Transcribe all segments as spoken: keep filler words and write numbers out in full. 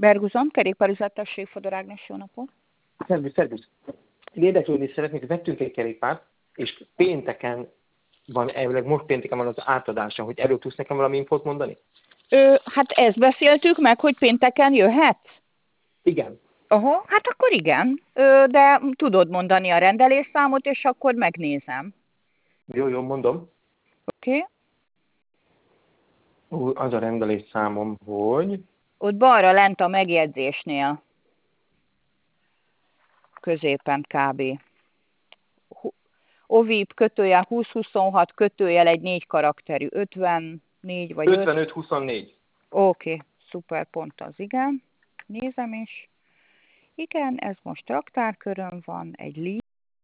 Berguzon, kerékpárüzettesség, Fodor Ágnes, jó napot. Szervusz, szervusz. Érdeklődni szeretnék, vettünk egy kerékpárt, és pénteken van, elvileg most pénteken van az átadása, hogy erről tudsz nekem valami infót mondani? Ö, hát ezt beszéltük meg, hogy pénteken jöhetsz? Igen. Aha, hát akkor igen, Ö, de tudod mondani a rendelésszámot, és akkor megnézem. Jó, jó, mondom. Oké? Okay. Az a rendelés számom, hogy... Ott balra lent a megjegyzésnél. Középen kb. Ovip kötőjel húsz huszonhat kötőjel egy négy karakterű, ötvennégy vagy ötvenöt huszonnégy. Oké, okay, szuper, pont az, igen. Nézem is. Igen, ez most raktárkörön van, egy lí.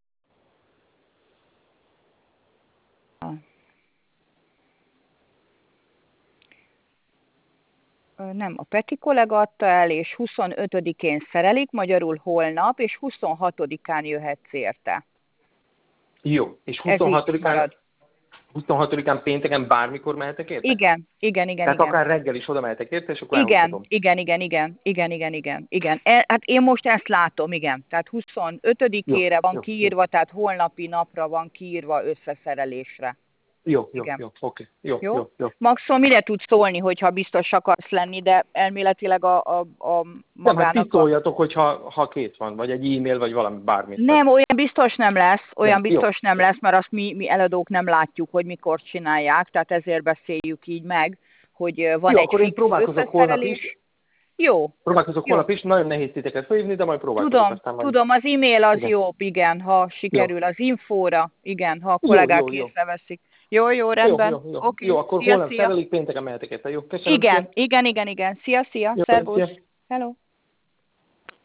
Nem, a Peti kollega adta el, és huszonötödikén szerelik, magyarul holnap, és huszonhatodikán jöhetsz érte. Jó, és huszonhatodikán, huszonhatodikán pénteken bármikor mehetek érte? Igen, igen, igen. Tehát igen. akár reggel is oda mehetek érte, és akkor igen, elhozhatom. igen, igen, igen, igen, igen, igen, igen. E, hát én most ezt látom, igen. Tehát huszonötödikére van jó, kiírva, jó. tehát holnapi napra van kiírva összeszerelésre. Jó, jó, igen. jó, oké. Jó, jó, jó, jó. Maxon mire tudsz szólni, hogyha biztos akarsz lenni, de elméletileg a, a, a magának... Nem, hát szóljatok, hogyha ha kész van, vagy egy e-mail, vagy valami, bármit. Nem, olyan biztos nem lesz, olyan nem, biztos jó. nem lesz, mert azt mi, mi eladók nem látjuk, hogy mikor csinálják, tehát ezért beszéljük így meg, hogy van jó, egy akkor én próbálkozok holnap is. Jó. Próbálkozok jó. holnap is, nagyon nehéz titeket felhívni, de majd próbálkozok. Tudom, aztán majd... tudom, az e-mail az igen. jobb, igen, ha sikerül, jó. Az infóra, igen, ha a kollégák jó, jó, észreveszik. Jó, jó, rendben. Jó, jó, jó. Okay. jó akkor szia, holnap szia. szerelik, pénteken mehetek ezt. Jó, köszönöm. Igen, szia. igen, igen, igen. Szia, szia, Jó, szervusz. szia. Hello.